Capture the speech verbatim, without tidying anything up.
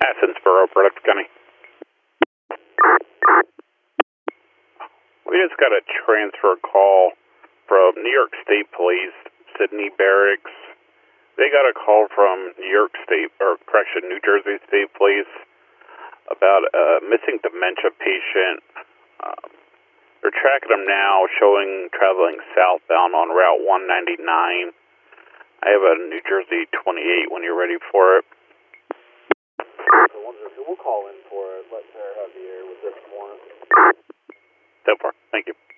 Athensboro, Product County. We just got a transfer call from New York State Police, Sydney Barracks. They got a call from New York State, or correction, New Jersey State Police about a missing dementia patient. Um, they're tracking him now, showing traveling southbound on Route one ninety-nine. I have a New Jersey twenty-eight when you're ready for it. We'll call in for it. Let Sarah have the air with this one. So far, thank you.